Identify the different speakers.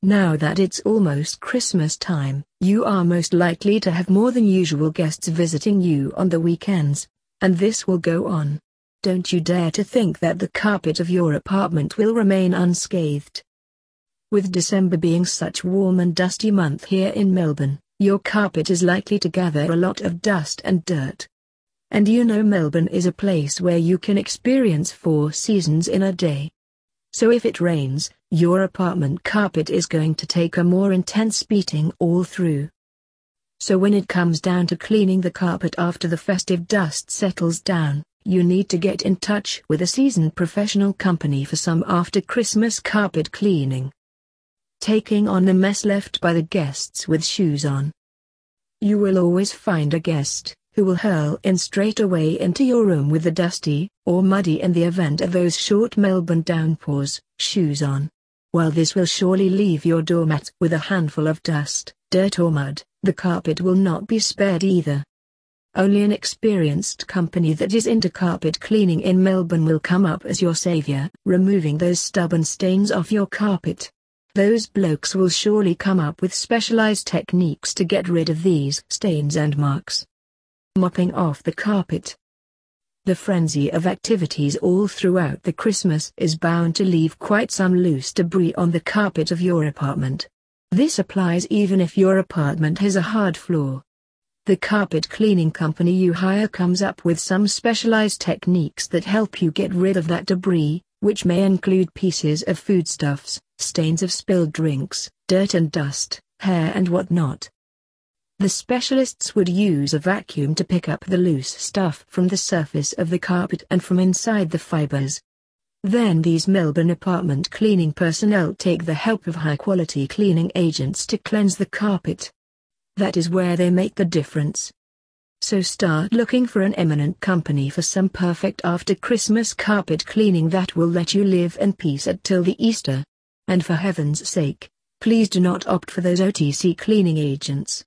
Speaker 1: Now that it's almost Christmas time, you are most likely to have more than usual guests visiting you on the weekends, and this will go on. Don't you dare to think that the carpet of your apartment will remain unscathed. With December being such warm and dusty month here in Melbourne, your carpet is likely to gather a lot of dust and dirt. And you know Melbourne is a place where you can experience 4 seasons in a day. So if it rains, your apartment carpet is going to take a more intense beating all through. So when it comes down to cleaning the carpet after the festive dust settles down, you need to get in touch with a seasoned professional company for some after-Christmas carpet cleaning. Taking on the mess left by the guests with shoes on. You will always find a guest who will hurl in straight away into your room with the dusty, or muddy in the event of those short Melbourne downpours, shoes on. While this will surely leave your doormat with a handful of dust, dirt or mud, the carpet will not be spared either. Only an experienced company that is into carpet cleaning in Melbourne will come up as your savior, removing those stubborn stains off your carpet. Those blokes will surely come up with specialized techniques to get rid of these stains and marks. Mopping off the carpet. The frenzy of activities all throughout the Christmas is bound to leave quite some loose debris on the carpet of your apartment. This applies even if your apartment has a hard floor. The carpet cleaning company you hire comes up with some specialized techniques that help you get rid of that debris, which may include pieces of foodstuffs, stains of spilled drinks, dirt and dust, hair and whatnot. The specialists would use a vacuum to pick up the loose stuff from the surface of the carpet and from inside the fibers. Then these Melbourne apartment cleaning personnel take the help of high-quality cleaning agents to cleanse the carpet. That is where they make the difference. So start looking for an eminent company for some perfect after-Christmas carpet cleaning that will let you live in peace until the Easter. And for heaven's sake, please do not opt for those OTC cleaning agents.